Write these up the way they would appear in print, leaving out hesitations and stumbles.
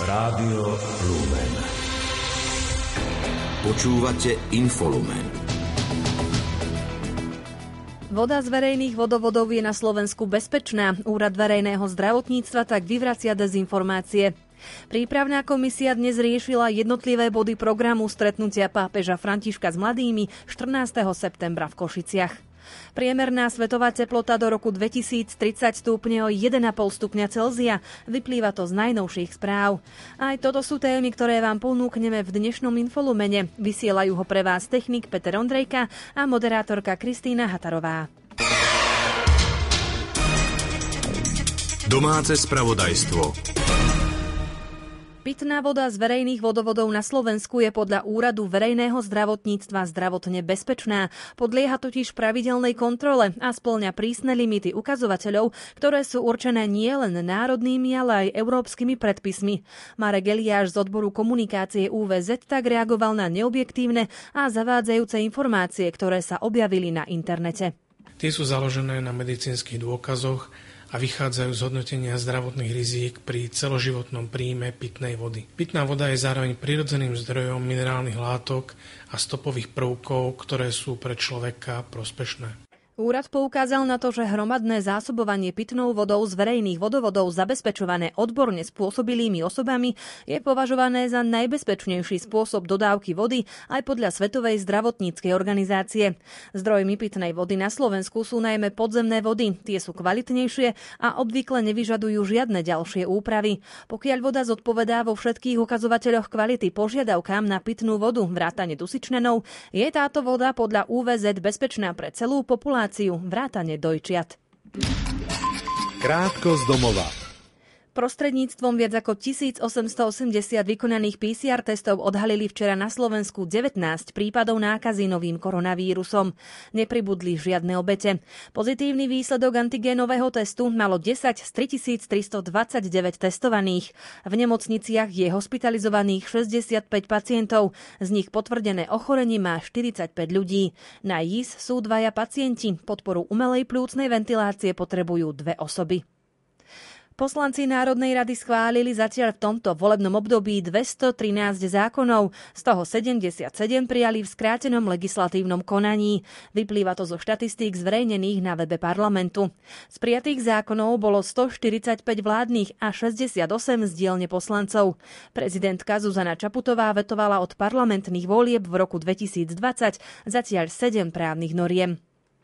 Rádio Lumen. Počúvate Infolumen. Voda z verejných vodovodov je na Slovensku bezpečná. Úrad verejného zdravotníctva tak vyvracia dezinformácie. Prípravná komisia dnes riešila jednotlivé body programu stretnutia pápeža Františka s mladými 14. septembra v Košiciach. Priemerná svetová teplota do roku 2030 stúpne o 1,5 stupňa Celzia. Vyplýva to z najnovších správ. Aj toto sú témy, ktoré vám ponúkneme v dnešnom Infolumene. Vysielajú ho pre vás technik Peter Ondrejka a moderátorka Kristýna Hatarová. Domáce spravodajstvo. Pitná voda z verejných vodovodov na Slovensku je podľa Úradu verejného zdravotníctva zdravotne bezpečná. Podlieha totiž pravidelnej kontrole a spĺňa prísne limity ukazovateľov, ktoré sú určené nielen národnými, ale aj európskymi predpismi. Marek Eliáš z odboru komunikácie UVZ tak reagoval na neobjektívne a zavádzajúce informácie, ktoré sa objavili na internete. Tie sú založené na medicínskych dôkazoch a vychádzajú z hodnotenia zdravotných rizík pri celoživotnom príjme pitnej vody. Pitná voda je zároveň prirodzeným zdrojom minerálnych látok a stopových prvkov, ktoré sú pre človeka prospešné. Úrad poukázal na to, že hromadné zásobovanie pitnou vodou z verejných vodovodov zabezpečované odborne spôsobilými osobami je považované za najbezpečnejší spôsob dodávky vody aj podľa Svetovej zdravotníckej organizácie. Zdrojmi pitnej vody na Slovensku sú najmä podzemné vody. Tie sú kvalitnejšie a obvykle nevyžadujú žiadne ďalšie úpravy. Pokiaľ voda zodpovedá vo všetkých ukazovateľoch kvality požiadavkám na pitnú vodu vrátane dusičnanov, je táto voda podľa UVZ bezpečná pre celú populáciu vrátane dojčiat. Krátko z domova. Prostredníctvom viac ako 1880 vykonaných PCR testov odhalili včera na Slovensku 19 prípadov nákazy novým koronavírusom. Nepribudli žiadne obete. Pozitívny výsledok antigénového testu malo 10 z 3329 testovaných. V nemocniciach je hospitalizovaných 65 pacientov. Z nich potvrdené ochorenie má 45 ľudí. Na JIS sú 2 pacienti. Podporu umelej pľúcnej ventilácie potrebujú 2 osoby. Poslanci Národnej rady schválili zatiaľ v tomto volebnom období 213 zákonov, z toho 77 prijali v skrátenom legislatívnom konaní. Vyplýva to zo štatistík zverejnených na webe parlamentu. Z prijatých zákonov bolo 145 vládnych a 68 z dielne poslancov. Prezidentka Zuzana Čaputová vetovala od parlamentných volieb v roku 2020 zatiaľ 7 právnych noriem.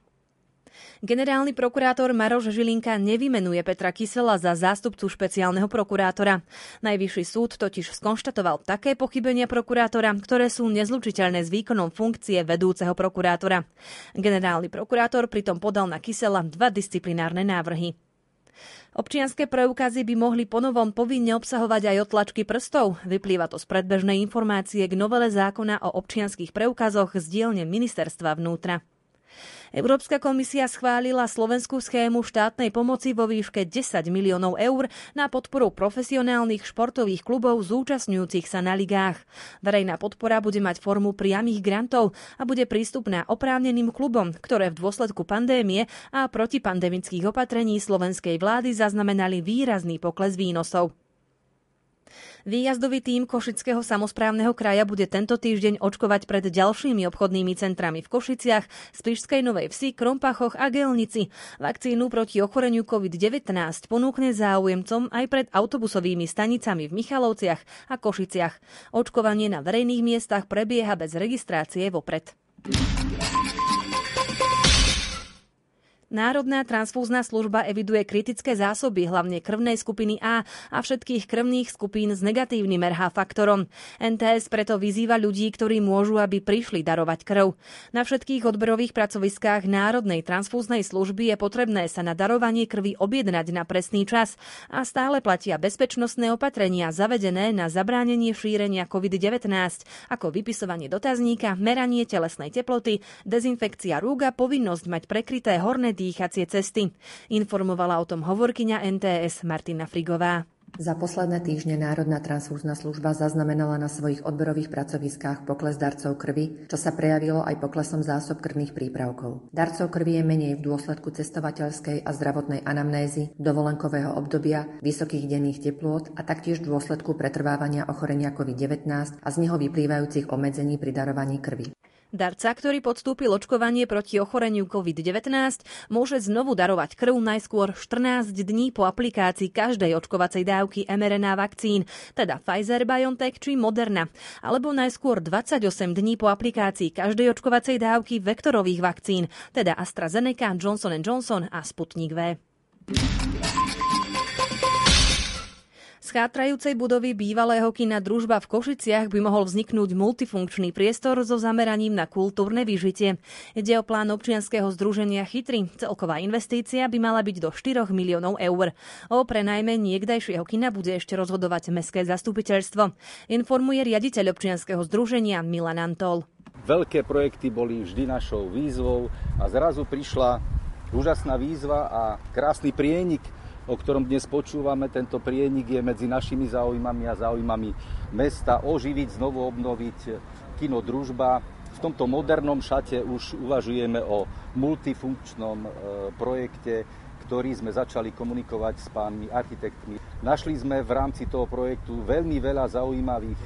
Generálny prokurátor Maroš Žilinka nevymenuje Petra Kysela za zástupcu špeciálneho prokurátora. Najvyšší súd totiž skonštatoval také pochybenia prokurátora, ktoré sú nezlučiteľné s výkonom funkcie vedúceho prokurátora. Generálny prokurátor pritom podal na Kysela 2 disciplinárne návrhy. Občianske preukazy by mohli ponovom povinne obsahovať aj otlačky prstov. Vyplýva to z predbežnej informácie k novele zákona o občianskych preukazoch z dielne Ministerstva vnútra. Európska komisia schválila slovenskú schému štátnej pomoci vo výške 10 miliónov eur na podporu profesionálnych športových klubov zúčastňujúcich sa na ligách. Verejná podpora bude mať formu priamych grantov a bude prístupná oprávneným klubom, ktoré v dôsledku pandémie a protipandemických opatrení slovenskej vlády zaznamenali výrazný pokles výnosov. Výjazdový tím Košického samosprávneho kraja bude tento týždeň očkovať pred ďalšími obchodnými centrami v Košiciach, Spišskej Novej Vsi, Krompachoch a Gelnici. Vakcínu proti ochoreniu COVID-19 ponúkne záujemcom aj pred autobusovými stanicami v Michalovciach a Košiciach. Očkovanie na verejných miestach prebieha bez registrácie vopred. Národná transfúzna služba eviduje kritické zásoby, hlavne krvnej skupiny A a všetkých krvných skupín s negatívnym RH faktorom. NTS preto vyzýva ľudí, ktorí môžu, aby prišli darovať krv. Na všetkých odberových pracoviskách Národnej transfúznej služby je potrebné sa na darovanie krvi objednať na presný čas a stále platia bezpečnostné opatrenia zavedené na zabránenie šírenia COVID-19, ako vypisovanie dotazníka, meranie telesnej teploty, dezinfekcia rúk a povinnosť mať prekryté horné dýchacie cesty. Informovala o tom hovorkyňa NTS Martina Frigová. Za posledné týždne Národná transfúzna služba zaznamenala na svojich odberových pracoviskách pokles darcov krvi, čo sa prejavilo aj poklesom zásob krvných prípravkov. Darcov krvi je menej v dôsledku cestovateľskej a zdravotnej anamnézy, dovolenkového obdobia, vysokých denných teplôt a taktiež v dôsledku pretrvávania ochorenia COVID-19 a z neho vyplývajúcich obmedzení pri darovaní krvi. Darca, ktorý podstúpil očkovanie proti ochoreniu COVID-19, môže znovu darovať krv najskôr 14 dní po aplikácii každej očkovacej dávky mRNA vakcín, teda Pfizer, BioNTech či Moderna, alebo najskôr 28 dní po aplikácii každej očkovacej dávky vektorových vakcín, teda AstraZeneca, Johnson & Johnson a Sputnik V. Z chátrajúcej budovy bývalého kina Družba v Košiciach by mohol vzniknúť multifunkčný priestor so zameraním na kultúrne vyžitie. Ide o plán občianskeho združenia Chytri. Celková investícia by mala byť do 4 miliónov eur. O prenajme niekdajšieho kina bude ešte rozhodovať mestské zastupiteľstvo. Informuje riaditeľ občianskeho združenia Milan Antol. Veľké projekty boli vždy našou výzvou a zrazu prišla úžasná výzva a krásny prienik, o ktorom dnes počúvame. Tento prienik je medzi našimi záujmami a záujmami mesta oživiť, znovu obnoviť kino Družba. V tomto modernom šate už uvažujeme o multifunkčnom projekte, ktorý sme začali komunikovať s pánmi architektmi. Našli sme v rámci toho projektu veľmi veľa zaujímavých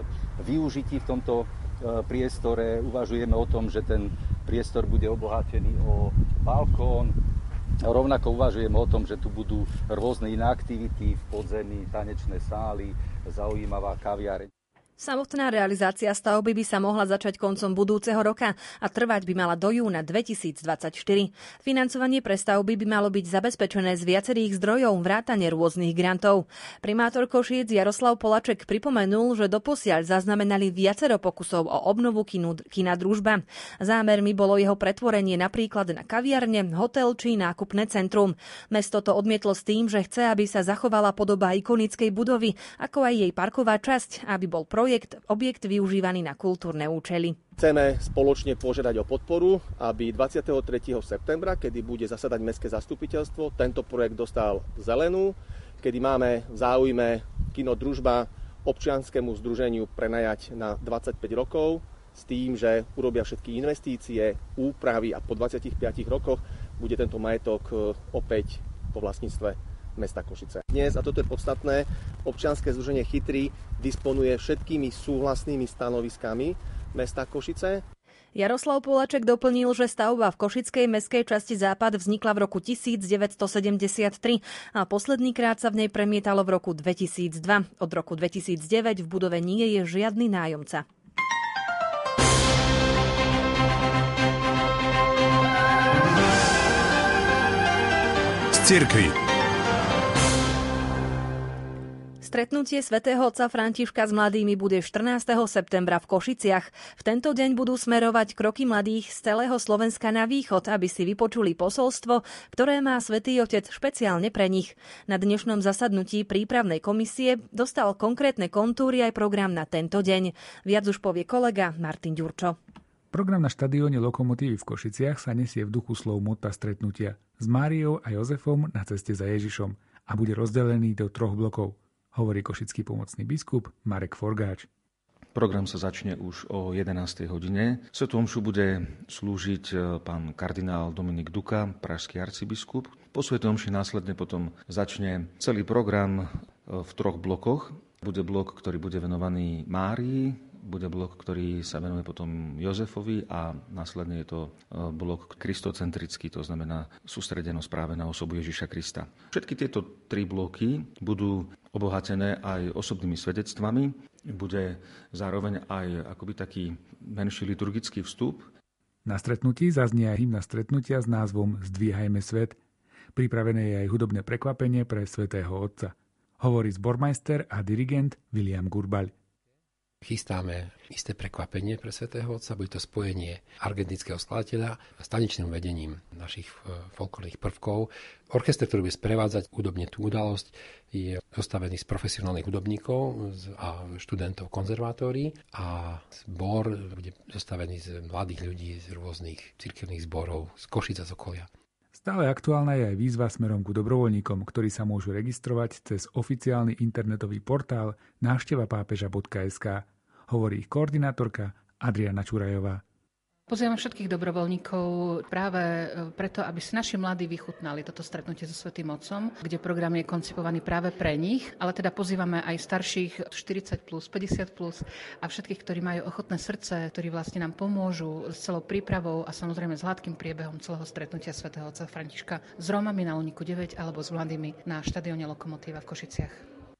využití v tomto priestore. Uvažujeme o tom, že ten priestor bude obohatený o balkón. Rovnako uvažujeme o tom, že tu budú rôzne iné aktivity v podzemí, tanečné sály, zaujímavá kaviareň. Samotná realizácia stavby by sa mohla začať koncom budúceho roka a trvať by mala do júna 2024. Financovanie pre stavby by malo byť zabezpečené z viacerých zdrojov vrátane rôznych grantov. Primátor Košíc Jaroslav Polaček pripomenul, že doposiaľ zaznamenali viacero pokusov o obnovu kina Družba. Zámermi bolo jeho pretvorenie napríklad na kaviarne, hotel či nákupné centrum. Mesto to odmietlo s tým, že chce, aby sa zachovala podoba ikonickej budovy, ako aj jej parková časť, aby bol objekt využívaný na kultúrne účely. Chceme spoločne požiadať o podporu, aby 23. septembra, kedy bude zasadať mestské zastupiteľstvo, tento projekt dostal zelenú, kedy máme v záujme kino Družba občianskemu združeniu prenajať na 25 rokov s tým, že urobia všetky investície, úpravy a po 25 rokoch bude tento majetok opäť po vlastníctve mesta Košice. Dnes, a toto je podstatné, občianske združenie Chytri disponuje všetkými súhlasnými stanoviskami mesta Košice. Jaroslav Polaček doplnil, že stavba v košickej mestskej časti Západ vznikla v roku 1973 a poslednýkrát sa v nej premietalo v roku 2002. Od roku 2009 v budove nie je žiadny nájomca. Z cirkvi. Stretnutie svätého otca Františka s mladými bude 14. septembra v Košiciach. V tento deň budú smerovať kroky mladých z celého Slovenska na východ, aby si vypočuli posolstvo, ktoré má svätý otec špeciálne pre nich. Na dnešnom zasadnutí prípravnej komisie dostal konkrétne kontúry aj program na tento deň. Viac už povie kolega Martin Ďurčo. Program na štadióne Lokomotívy v Košiciach sa nesie v duchu slov mota stretnutia s Máriou a Jozefom na ceste za Ježišom a bude rozdelený do 3 blokov, hovorí košický pomocný biskup Marek Forgáč. Program sa začne už o 11. hodine. Svätú omšu bude slúžiť pán kardinál Dominik Duka, pražský arcibiskup. Po svätej omši následne potom začne celý program v 3 blokoch. Bude blok, ktorý bude venovaný Márii, bude blok, ktorý sa venuje potom Jozefovi a následne je to blok kristocentrický, to znamená sústredenosť práve na osobu Ježiša Krista. Všetky tieto 3 bloky budú obohatené aj osobnými svedectvami. Bude zároveň aj akoby taký menší liturgický vstup. Na stretnutí zaznie aj hymna stretnutia s názvom Zdvíhajme svet. Pripravené je aj hudobné prekvapenie pre svätého Otca. Hovorí zbormajster a dirigent William Gurbaľ. Chystáme isté prekvapenie pre svätého Otca. Bude to spojenie argentínskeho skladateľa s tanečným vedením našich folklórnych prvkov. Orchester, ktorý bude sprevádzať hudobne tú udalosť, je zostavený z profesionálnych hudobníkov a študentov konzervatórií a zbor bude zostavený z mladých ľudí z rôznych cirkevných zborov z Košíc a z okolia. Stále aktuálna je aj výzva smerom ku dobrovoľníkom, ktorí sa môžu registrovať cez oficiálny internetový portál návštevapápeža.sk. Hovorí ich koordinátorka Adriana Čurajová. Pozývam všetkých dobrovoľníkov práve preto, aby si naši mladí vychutnali toto stretnutie so Svätým Otcom, kde program je koncipovaný práve pre nich, ale teda pozývame aj starších 40+, 50+, a všetkých, ktorí majú ochotné srdce, ktorí vlastne nám pomôžu s celou prípravou a samozrejme s hladkým priebehom celého stretnutia Svätého Otca Františka s Rómami na Luníku 9 alebo s mladými na štadióne Lokomotíva v Košiciach.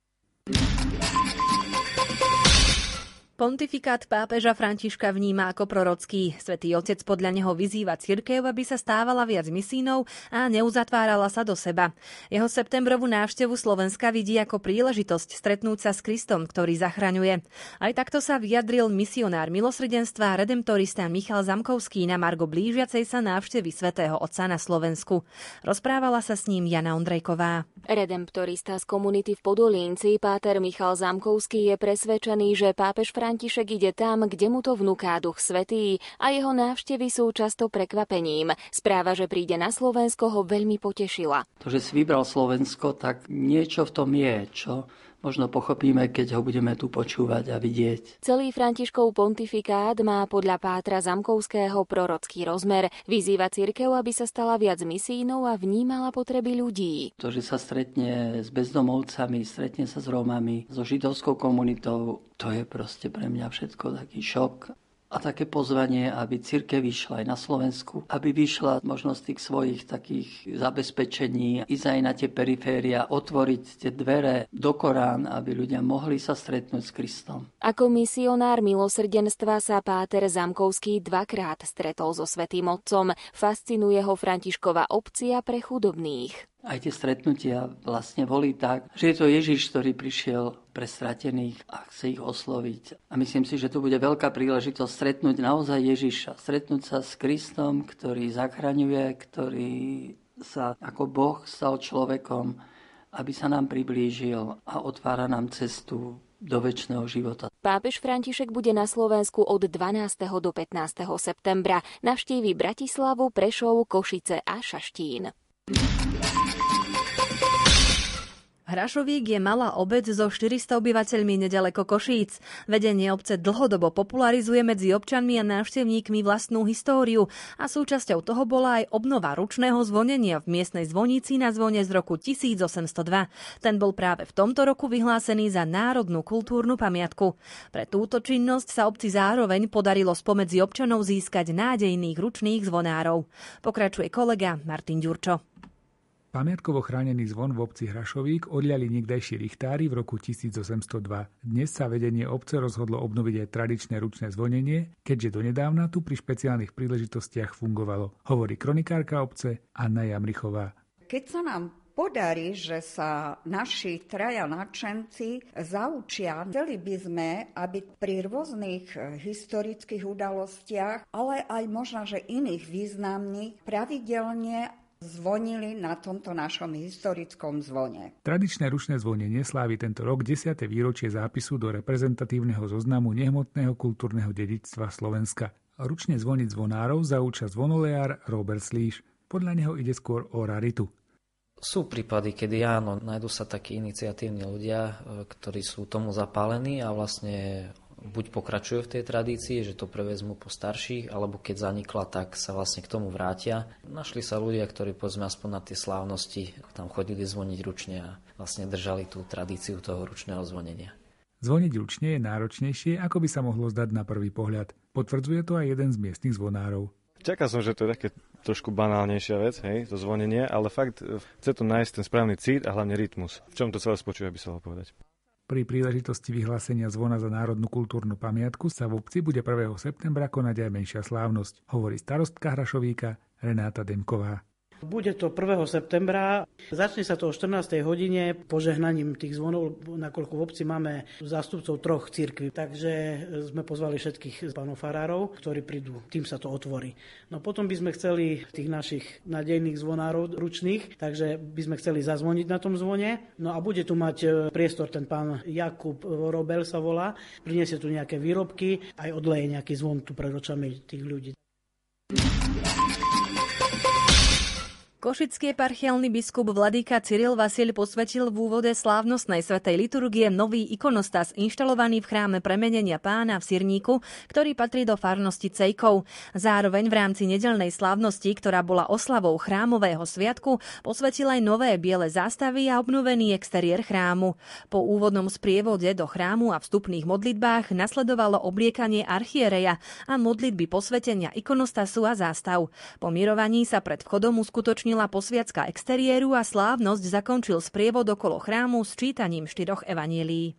Pontifikát pápeža Františka vníma ako prorocký. Svätý Otec podľa neho vyzýva cirkev, aby sa stávala viac misijnou a neuzatvárala sa do seba. Jeho septembrovú návštevu Slovenska vidí ako príležitosť stretnúť sa s Kristom, ktorý zachraňuje. Aj takto sa vyjadril misionár milosrdenstva a redemptorista Michal Zamkovský na margo blížiacej sa návštevy Svätého Otca na Slovensku. Rozprávala sa s ním Jana Ondrejková. Redemptorista z komunity v Podolínci páter Michal Zamkovský je presvedčený, že pápež František ide tam, kde mu to vnúká Duch Svätý a jeho návštevy sú často prekvapením. Správa, že príde na Slovensko, ho veľmi potešila. To, že si vybral Slovensko, tak niečo v tom je, čo možno pochopíme, keď ho budeme tu počúvať a vidieť. Celý Františkov pontifikát má podľa pátra Zamkovského prorocký rozmer. Vyzýva cirkev, aby sa stala viac misijnou a vnímala potreby ľudí. To, že sa stretne s bezdomovcami, stretne sa s Rómami, so židovskou komunitou, to je proste pre mňa všetko taký šok. A také pozvanie, aby cirkev vyšla aj na Slovensku, aby vyšla možnosť tých svojich takých zabezpečení, ísť aj na tie periféria, otvoriť tie dvere do Korán, aby ľudia mohli sa stretnúť s Kristom. Ako misionár milosrdenstva sa páter Zamkovský dvakrát stretol so Svätým Otcom. Fascinuje ho Františkova opcia pre chudobných. Aj tie stretnutia vlastne boli tak, že je to Ježiš, ktorý prišiel pre stratených a chce ich osloviť. A myslím si, že to bude veľká príležitosť stretnúť naozaj Ježiša. Stretnúť sa s Kristom, ktorý zachraňuje, ktorý sa ako Boh stal človekom, aby sa nám priblížil a otvára nám cestu do večného života. Pápež František bude na Slovensku od 12. do 15. septembra. Navštíví Bratislavu, Prešov, Košice a Šaštín. Hrašovík je malá obec so 400 obyvateľmi nedaleko Košíc. Vedenie obce dlhodobo popularizuje medzi občanmi a návštevníkmi vlastnú históriu a súčasťou toho bola aj obnova ručného zvonenia v miestnej zvonici na zvone z roku 1802. Ten bol práve v tomto roku vyhlásený za národnú kultúrnu pamiatku. Pre túto činnosť sa obci zároveň podarilo spomedzi občanov získať nádejných ručných zvonárov. Pokračuje kolega Martin Ďurčo. Pamiatkovo chránený zvon v obci Hrašovík odľali niekdajší richtári v roku 1802. Dnes sa vedenie obce rozhodlo obnoviť aj tradičné ručné zvonenie, keďže donedávna tu pri špeciálnych príležitostiach fungovalo, hovorí kronikárka obce Anna Jamrichová. Keď sa nám podarí, že sa naši traja nadšenci zaučia, chceli by sme, aby pri rôznych historických udalostiach, ale aj možno, že iných významných, pravidelne zvonili na tomto našom historickom zvone. Tradičné ručné zvonenie slávi tento rok 10. výročie zápisu do reprezentatívneho zoznamu nehmotného kultúrneho dedičstva Slovenska. Ručne zvoniť zvonárov zaúča zvonoleár Robert Slíš. Podľa neho ide skôr o raritu. Sú prípady, kedy áno, nájdú sa takí iniciatívni ľudia, ktorí sú tomu zapálení a vlastne buď pokračujú v tej tradícii, že to prevezmú po starších, alebo keď zanikla, tak sa vlastne k tomu vrátia. Našli sa ľudia, ktorí povedzme aspoň na tie slávnosti tam chodili zvoniť ručne a vlastne držali tú tradíciu toho ručného zvonenia. Zvoniť ručne je náročnejšie, ako by sa mohlo zdať na prvý pohľad. Potvrdzuje to aj jeden z miestnych zvonárov. Čakal som, že to je také trošku banálnejšia vec, hej, to zvonenie, ale fakt chce to nájsť ten správny cít a hlavne rytmus. V čom to celé spočíva, by sa dalo povedať. Pri príležitosti vyhlásenia zvona za národnú kultúrnu pamiatku sa v obci bude 1. septembra konať aj menšia slávnosť, hovorí starostka Hrašovíka Renáta Demková. Bude to 1. septembra, začne sa to o 14. hodine požehnaním tých zvonov, nakoľko v obci máme zástupcov 3 cirkví, takže sme pozvali všetkých pánov farárov, ktorí prídu, tým sa to otvorí. No potom by sme chceli tých našich nádejných zvonárov ručných, takže by sme chceli zazvoniť na tom zvone. No a bude tu mať priestor ten pán Jakub Robel sa volá, priniesie tu nejaké výrobky, aj odleje nejaký zvon tu pred očami tých ľudí. Košický eparchiálny biskup vladyka Cyril Vasil posvetil v úvode slávnostnej svätej liturgie nový ikonostas inštalovaný v chráme Premenenia Pána v Sirníku, ktorý patrí do farnosti Cejkov. Zároveň v rámci nedeľnej slávnosti, ktorá bola oslavou chrámového sviatku, posvetil aj nové biele zástavy a obnovený exteriér chrámu. Po úvodnom sprievode do chrámu a vstupných modlitbách nasledovalo obliekanie archiereja a modlitby posvetenia ikonostasu a zástav. Po mirovaní sa pred vchodom uskutočnila posviacka exteriéru a slávnosť zakončil sprievod okolo chrámu s čítaním 4 evanjelií.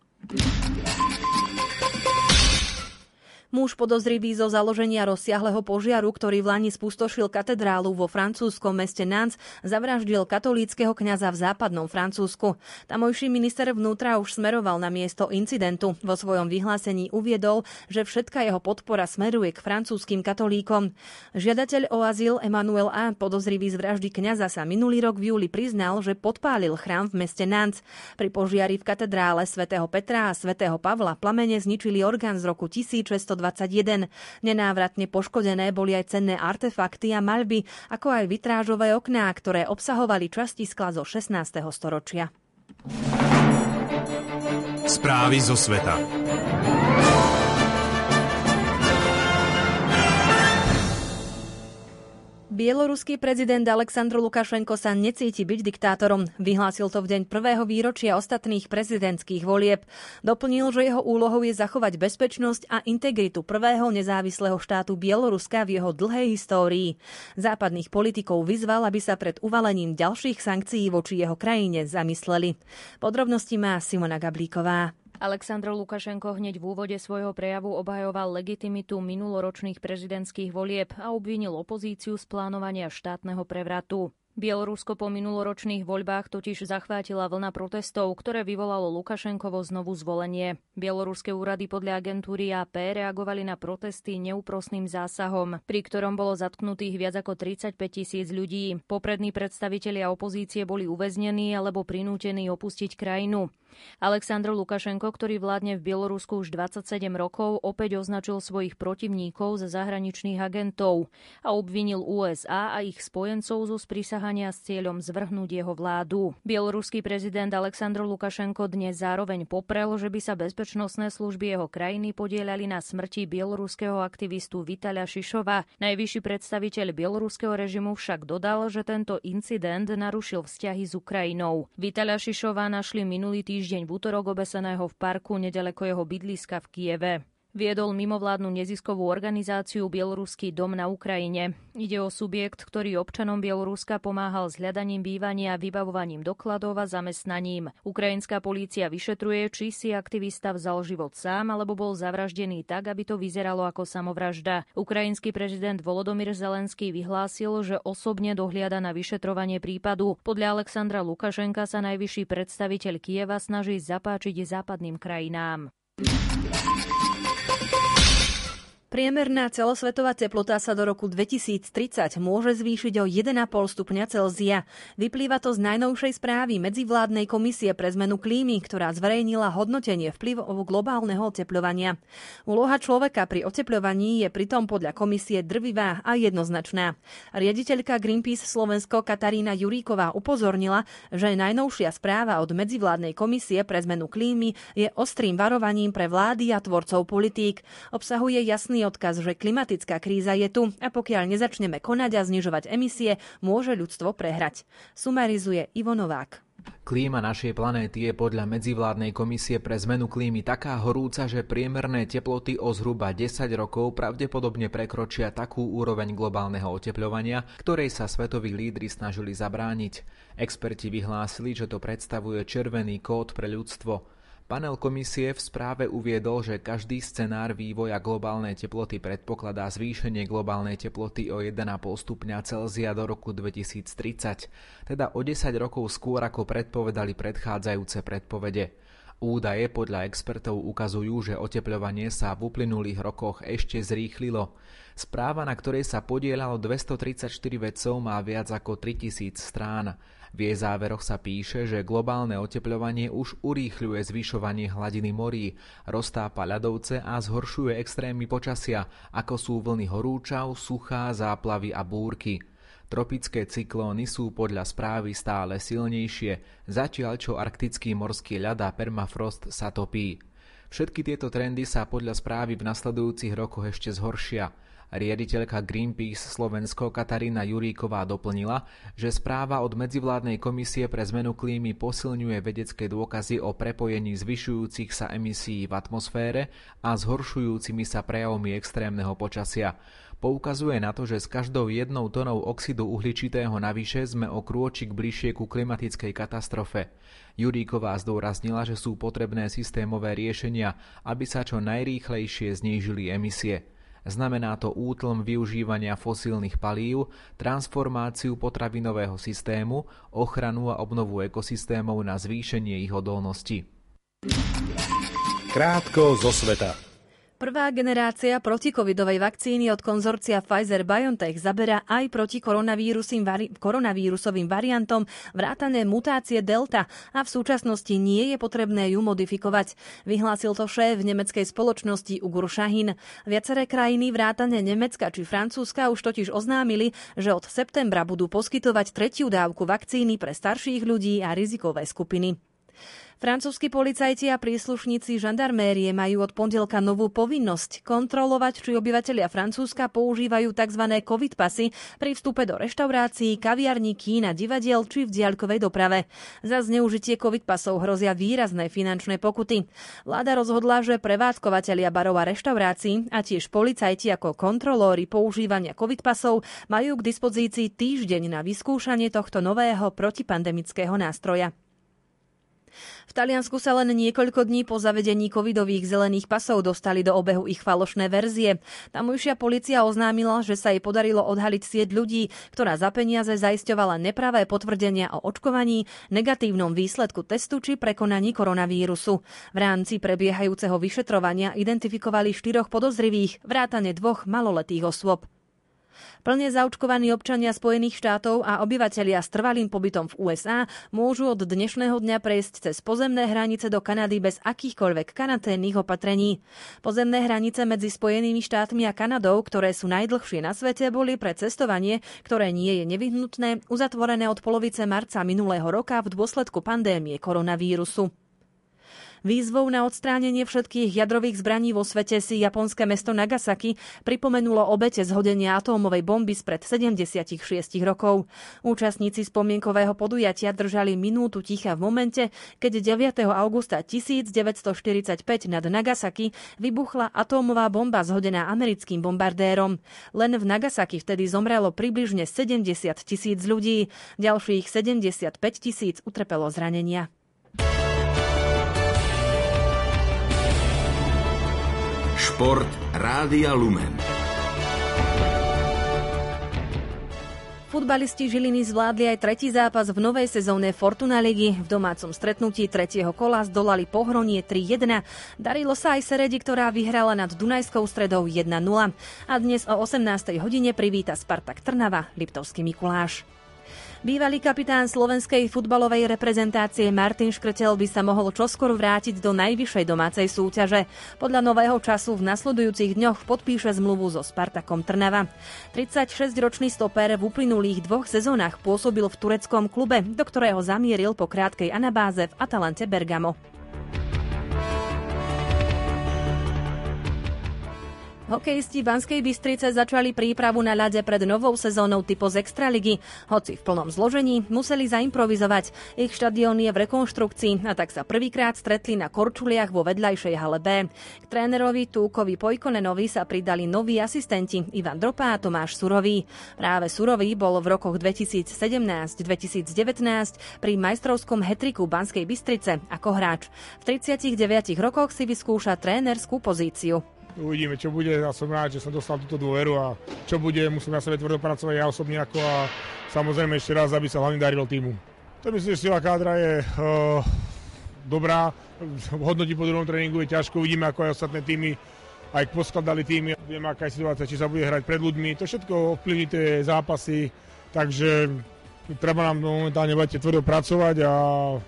Muž podozrivý zo založenia rozsiahleho požiaru, ktorý vlani spustošil katedrálu vo francúzskom meste Nantes, zavraždil katolíckeho kňaza v západnom Francúzsku. Tamojší minister vnútra už smeroval na miesto incidentu. Vo svojom vyhlásení uviedol, že všetka jeho podpora smeruje k francúzskym katolíkom. Žiadateľ o azyl Emmanuel A., podozrivý z vraždy kňaza, sa minulý rok v júli priznal, že podpálil chrám v meste Nantes. Pri požiari v katedrále svätého Petra a svätého Pavla plamene zničili orgán z roku 1621. Nenávratne poškodené boli aj cenné artefakty a maľby, ako aj vitrážové okná, ktoré obsahovali časti skla zo 16. storočia. Správy zo sveta. Bieloruský prezident Aleksandr Lukašenko sa necíti byť diktátorom. Vyhlásil to v deň prvého výročia ostatných prezidentských volieb. Doplnil, že jeho úlohou je zachovať bezpečnosť a integritu prvého nezávislého štátu Bieloruska v jeho dlhej histórii. Západných politikov vyzval, aby sa pred uvalením ďalších sankcií voči jeho krajine zamysleli. Podrobnosti má Simona Gablíková. Aleksandr Lukašenko hneď v úvode svojho prejavu obhajoval legitimitu minuloročných prezidentských volieb a obvinil opozíciu z plánovania štátneho prevratu. Bielorusko po minuloročných voľbách totiž zachvátila vlna protestov, ktoré vyvolalo Lukašenkovo znovu zvolenie. Bieloruské úrady podľa agentúry AP reagovali na protesty neúprosným zásahom, pri ktorom bolo zatknutých viac ako 35 000 ľudí. Poprední predstavitelia opozície boli uväznení alebo prinútení opustiť krajinu. Aleksandr Lukašenko, ktorý vládne v Bielorusku už 27 rokov, opäť označil svojich protivníkov za zahraničných agentov a obvinil USA a ich spojencov zo sprisahania s cieľom zvrhnúť jeho vládu. Bieloruský prezident Aleksandr Lukašenko dnes zároveň poprel, že by sa bezpečnostné služby jeho krajiny podieľali na smrti bieloruského aktivistu Vitaľa Šišova. Najvyšší predstaviteľ bieloruského režimu však dodal, že tento incident narušil vzťahy s Ukrajinou. Vitaľa Šišova našli minulý týždeň v utorok obeseného v parku nedaleko jeho bydliska v Kieve. Viedol mimovládnu neziskovú organizáciu Bieloruský dom na Ukrajine. Ide o subjekt, ktorý občanom Bieloruska pomáhal s hľadaním bývania, vybavovaním dokladov a zamestnaním. Ukrajinská polícia vyšetruje, či si aktivista vzal život sám, alebo bol zavraždený tak, aby to vyzeralo ako samovražda. Ukrajinský prezident Volodymyr Zelenský vyhlásil, že osobne dohliada na vyšetrovanie prípadu. Podľa Alexandra Lukašenka sa najvyšší predstaviteľ Kieva snaží zapáčiť západným krajinám. Priemerná celosvetová teplota sa do roku 2030 môže zvýšiť o 1,5 stupňa Celzia. Vyplýva to z najnovšej správy Medzivládnej komisie pre zmenu klímy, ktorá zverejnila hodnotenie vplyvov globálneho otepľovania. Úloha človeka pri otepľovaní je pritom podľa komisie drvivá a jednoznačná. Riaditeľka Greenpeace Slovensko Katarína Juríková upozornila, že najnovšia správa od Medzivládnej komisie pre zmenu klímy je ostrým varovaním pre vlády a tvorcov politík. Obsahuje jasný odkaz, že klimatická kríza je tu a pokiaľ nezačneme konať a znižovať emisie, môže ľudstvo prehrať. Sumarizuje Ivo Novák. Klíma našej planéty je podľa Medzivládnej komisie pre zmenu klímy taká horúca, že priemerné teploty o zhruba 10 rokov pravdepodobne prekročia takú úroveň globálneho otepľovania, ktorej sa svetoví lídri snažili zabrániť. Experti vyhlásili, že to predstavuje červený kód pre ľudstvo. Panel komisie v správe uviedol, že každý scenár vývoja globálnej teploty predpokladá zvýšenie globálnej teploty o 1,5 stupňa Celzia do roku 2030, teda o 10 rokov skôr ako predpovedali predchádzajúce predpovede. Údaje podľa expertov ukazujú, že otepľovanie sa v uplynulých rokoch ešte zrýchlilo. Správa, na ktorej sa podieľalo 234 vedcov, má viac ako 3000 strán. V jej záveroch sa píše, že globálne otepľovanie už urýchľuje zvyšovanie hladiny morí, roztápa ľadovce a zhoršuje extrémy počasia, ako sú vlny horúčav, suchá, záplavy a búrky. Tropické cyklóny sú podľa správy stále silnejšie, zatiaľ čo arktický morský ľad a permafrost sa topí. Všetky tieto trendy sa podľa správy v nasledujúcich rokoch ešte zhoršia. Riaditeľka Greenpeace Slovensko Katarína Juríková doplnila, že správa od Medzivládnej komisie pre zmenu klímy posilňuje vedecké dôkazy o prepojení zvyšujúcich sa emisií v atmosfére a zhoršujúcimi sa prejavmi extrémneho počasia. Poukazuje na to, že s každou 1 tonou oxidu uhličitého navyše sme o krôčik bližšie ku klimatickej katastrofe. Juríková zdôraznila, že sú potrebné systémové riešenia, aby sa čo najrýchlejšie znížili emisie. Znamená to útlm využívania fosílnych palív, transformáciu potravinového systému, ochranu a obnovu ekosystémov na zvýšenie ich odolnosti. Krátko zo sveta. Prvá generácia protikovidovej vakcíny od konzorcia Pfizer-BioNTech zaberá aj proti koronavírusovým variantom vrátane mutácie Delta a v súčasnosti nie je potrebné ju modifikovať. Vyhlásil to šéf nemeckej spoločnosti Ugur Sahin. Viaceré krajiny vrátane Nemecka či Francúzska už totiž oznámili, že od septembra budú poskytovať 3. dávku vakcíny pre starších ľudí a rizikové skupiny. Francúzski policajti a príslušníci žandarmérie majú od pondelka novú povinnosť kontrolovať, či obyvatelia Francúzska používajú tzv. COVID pasy pri vstupe do reštaurácií, kaviarní, kín a divadiel či v diaľkovej doprave. Za zneužitie COVID pasov hrozia výrazné finančné pokuty. Vláda rozhodla, že prevádzkovatelia barov a reštaurácií a tiež policajti ako kontrolóri používania COVID pasov majú k dispozícii týždeň na vyskúšanie tohto nového protipandemického nástroja. V Taliansku sa len niekoľko dní po zavedení covidových zelených pasov dostali do obehu ich falošné verzie. Tamojšia polícia oznámila, že sa jej podarilo odhaliť sieť ľudí, ktorá za peniaze zaisťovala nepravé potvrdenia o očkovaní, negatívnom výsledku testu či prekonaní koronavírusu. V rámci prebiehajúceho vyšetrovania identifikovali 4 podozrivých, vrátane 2 maloletých osôb. Plne zaočkovaní občania Spojených štátov a obyvatelia s trvalým pobytom v USA môžu od dnešného dňa prejsť cez pozemné hranice do Kanady bez akýchkoľvek karanténnych opatrení. Pozemné hranice medzi Spojenými štátmi a Kanadou, ktoré sú najdlhšie na svete, boli pre cestovanie, ktoré nie je nevyhnutné, uzatvorené od polovice marca minulého roka v dôsledku pandémie koronavírusu. Výzvou na odstránenie všetkých jadrových zbraní vo svete si japonské mesto Nagasaki pripomenulo obete zhodenia atómovej bomby spred 76 rokov. Účastníci spomienkového podujatia držali minútu ticha v momente, keď 9. augusta 1945 nad Nagasaki vybuchla atómová bomba zhodená americkým bombardérom. Len v Nagasaki vtedy zomrelo približne 70 000 ľudí, ďalších 75 000 utrpelo zranenia. Šport Rádia Lumen. Futbalisti Žiliny zvládli aj tretí zápas v novej sezóne Fortuna ligy. V domácom stretnutí 3. kola zdolali Pohronie 3-1. Darilo sa aj Seredi, ktorá vyhrala nad Dunajskou Stredou 1-0. A dnes o 18. hodine privíta Spartak Trnava Liptovský Mikuláš. Bývalý kapitán slovenskej futbalovej reprezentácie Martin Škrtel by sa mohol čoskoro vrátiť do najvyššej domácej súťaže. Podľa Nového času v nasledujúcich dňoch podpíše zmluvu so Spartakom Trnava. 36-ročný stoper v uplynulých 2 sezónach pôsobil v tureckom klube, do ktorého zamieril po krátkej anabáze v Atalante Bergamo. Hokejisti Banskej Bystrice začali prípravu na ľade pred novou sezónou typu z Extraligy. Hoci v plnom zložení museli zaimprovizovať. Ich štadión je v rekonštrukcii a tak sa prvýkrát stretli na korčuliach vo vedľajšej hale B. K trénerovi Túkovi Pojkonenovi sa pridali noví asistenti Ivan Dropa a Tomáš Surový. Práve Surový bol v rokoch 2017-2019 pri majstrovskom hetriku Banskej Bystrice ako hráč. V 39 rokoch si vyskúša trénerskú pozíciu. Uvidíme, čo bude. Ja som rád, že som dostal túto dôveru a čo bude, musím na sebe tvrdo pracovať ja osobne a samozrejme ešte raz, aby sa hlavne darilo týmu. To myslím, že sila kádra je dobrá. Hodnotiť po druhom tréningu je ťažko. Uvidíme, ako aj ostatné týmy aj poskladali týmy. Vieme, aká je situácia, či sa bude hrať pred ľuďmi. To všetko ovplyvní tie zápasy, takže treba nám momentálne v lete tvrdo pracovať a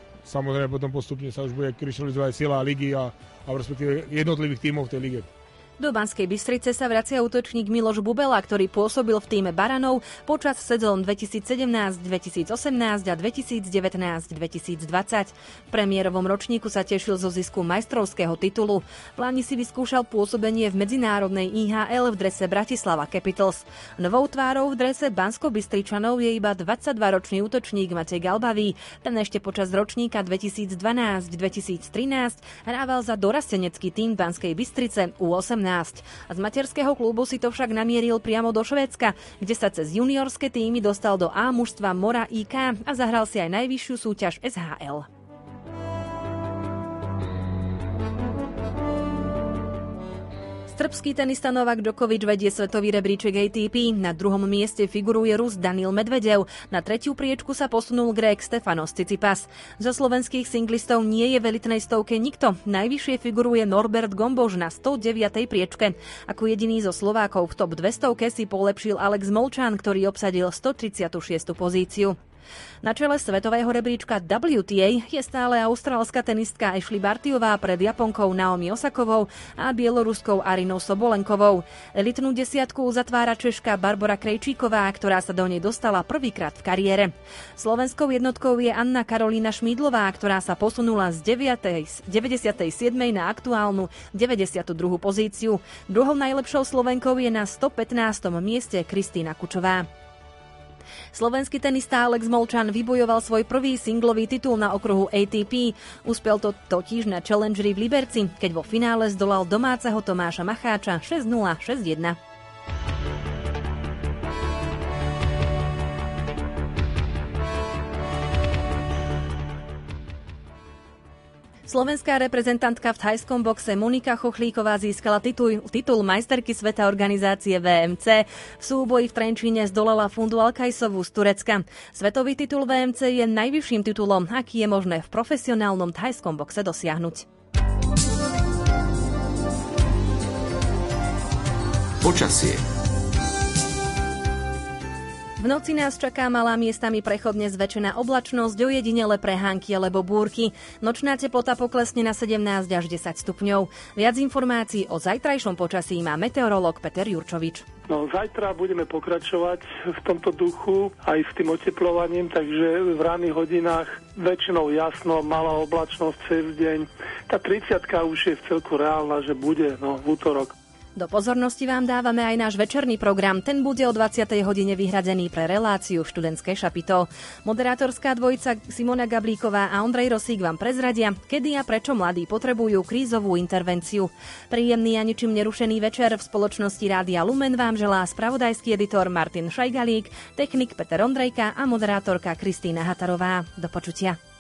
samozrejme potom postupne sa už bude kryštalizovať sila ligy a respektíve jednotlivých tímov v tej lige. Do Banskej Bystrice sa vracia útočník Miloš Bubela, ktorý pôsobil v tíme Baranov počas sezón 2017, 2018 a 2019-2020. V premiérovom ročníku sa tešil zo zisku majstrovského titulu. V Lani si vyskúšal pôsobenie v medzinárodnej IHL v drese Bratislava Capitals. Novou tvárou v drese Banskobystričanov je iba 22-ročný útočník Matej Galbavý. Ten ešte počas ročníka 2012-2013 hrával za dorastenecký tím Banskej Bystrice U18. A z materského klubu si to však namieril priamo do Švédska, kde sa cez juniorské týmy dostal do A mužstva Mora IK a zahral si aj najvyššiu súťaž SHL. Srbský tenista Novak Djokovic vedie svetový rebríček ATP. Na druhom mieste figuruje Rus Daniil Medvedev. Na tretiu priečku sa posunul Grék Stefanos Tsitsipas. Zo slovenských singlistov nie je v elitnej stovke nikto. Najvyššie figuruje Norbert Gombož na 109. priečke. Ako jediný zo Slovákov v top 200 si polepšil Alex Molčan, ktorý obsadil 136. pozíciu. Na čele svetového rebríčka WTA je stále austrálska tenistka Ashley Bartyová pred Japonkou Naomi Osakovou a bieloruskou Arinou Sobolenkovou. Elitnú desiatku uzatvára Češka Barbora Krejčíková, ktorá sa do nej dostala prvýkrát v kariére. Slovenskou jednotkou je Anna Karolína Šmídlová, ktorá sa posunula z 97. na aktuálnu 92. pozíciu. Druhou najlepšou Slovenkou je na 115. mieste Kristína Kučová. Slovenský tenista Alex Molčan vybojoval svoj prvý singlový titul na okruhu ATP. Uspel to totiž na Challengeri v Liberci, keď vo finále zdolal domáceho Tomáša Macháča 6-0, 6-1. Slovenská reprezentantka v thajskom boxe Monika Chochlíková získala titul majsterky sveta organizácie VMC. V súboji v Trenčíne zdolala Fundu Alkajsovú z Turecka. Svetový titul VMC je najvyšším titulom, aký je možné v profesionálnom thajskom boxe dosiahnuť. Počasie. V noci nás čaká malá miestami prechodne zväčšená oblačnosť, ojedinele prehánky alebo búrky. Nočná teplota poklesne na 17 až 10 stupňov. Viac informácií o zajtrajšom počasí má meteorológ Peter Jurčovič. No, zajtra budeme pokračovať v tomto duchu aj s tým oteplovaním, takže v ranných hodinách väčšinou jasno, malá oblačnosť cez deň. Tá 30-ka už je v celku reálna, že bude v útorok. Do pozornosti vám dávame aj náš večerný program. Ten bude o 20. hodine vyhradený pre reláciu Študentské šapito. Moderátorská dvojica Simona Gablíková a Ondrej Rosík vám prezradia, kedy a prečo mladí potrebujú krízovú intervenciu. Príjemný a ničím nerušený večer v spoločnosti Rádia Lumen vám želá spravodajský editor Martin Šajgalík, technik Peter Ondrejka a moderátorka Kristýna Hatarová. Do počutia.